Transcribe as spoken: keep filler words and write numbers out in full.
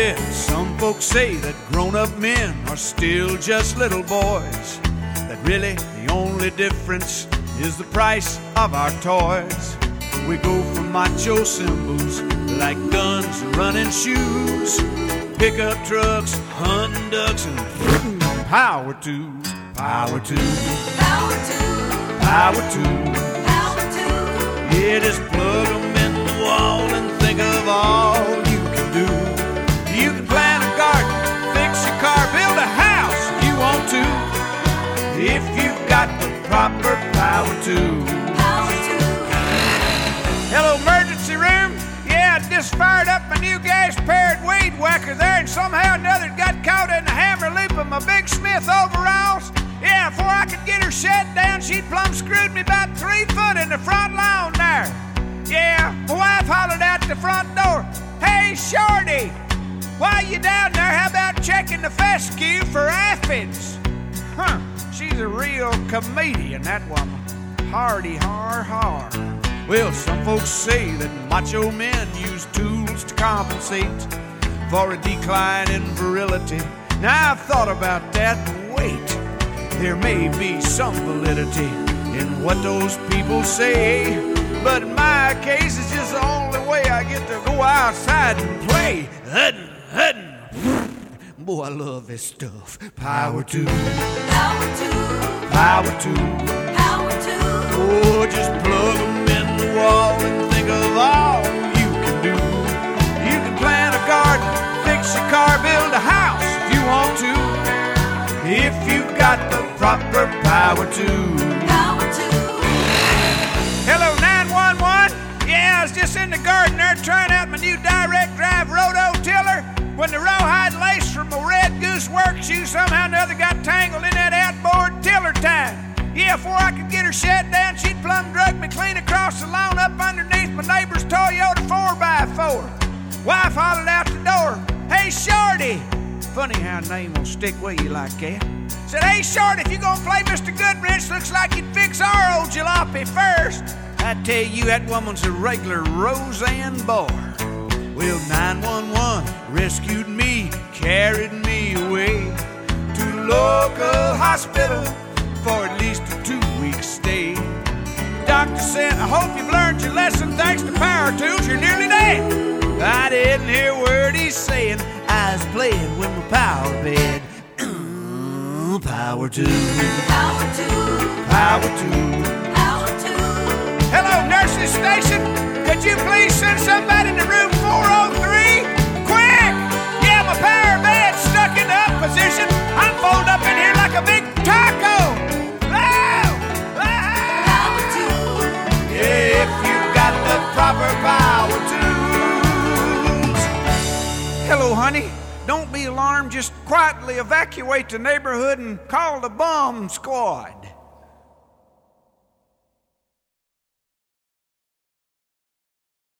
Well, some folks say that grown-up men are still just little boys, that really the only difference is the price of our toys. We go from macho symbols like guns and running shoes, pickup trucks, hunting ducks, and power tools, power tools, Power to, power tools. power to, Yeah, just plug them in the wall and think of all you can do. You can plant a garden, fix your car, build a house if you want to, if you've got the proper power tools. power to, Hello, emergency room. Yeah, I just fired up my new gas-powered weed whacker there, and somehow or another it got caught in the hammer loop of my Big Smith overalls. Yeah, before I could get her shut down, she'd plumb screwed me about three foot in the front lawn there. Yeah, my wife hollered out the front door, "Hey, Shorty, while you down there, how about checking the fescue for aphids?" Huh, she's a real comedian, that woman. Hardy har har. Well, some folks say that macho men use tools to compensate for a decline in virility. Now, I've thought about that, but wait, there may be some validity in what those people say, but in my case, it's just the only way I get to go outside and play. Hudden, hudden. Boy, I love this stuff. Power to, power to, power to. power to, Oh, just plug them in the wall and think of all you can do. You can plant a garden, fix your car, build a house if you want to, if you've got the proper power to. power to, Hello, nine one one. Yeah, I was just in the garden there trying out my new direct drive rototiller when the rawhide lace from a Red Goose work shoe somehow or another got tangled in that outboard tiller time. Yeah, before I could get her shut down, she'd plumb drugged me clean across the lawn up underneath my neighbor's Toyota four by four. Wife hollered out the door, "Hey, Shorty." Funny how a name will stick with you like that. Said, "Hey, Shorty, if you gonna play Mister Goodrich, looks like you'd fix our old jalopy first." I tell you, that woman's a regular Roseanne Barr. Well, nine one one rescued me, carried me away to the local hospital for at least a two-week stay. Doctor said, "I hope you've learned your lesson. Thanks to power tools, you're nearly dead." I didn't hear a word he's saying. I was playing with my power bed. Power tools, power to, power tools. power to, Hello, nurses station. Could you please send somebody to room four oh three? Quick! Yeah, my power bed's stuck in the up position. I'm folded up in here like a big taco. Oh! power to, Yeah, if you've got the proper power tools. Hello, honey. Don't be alarmed. Just quietly evacuate the neighborhood and call the bomb squad.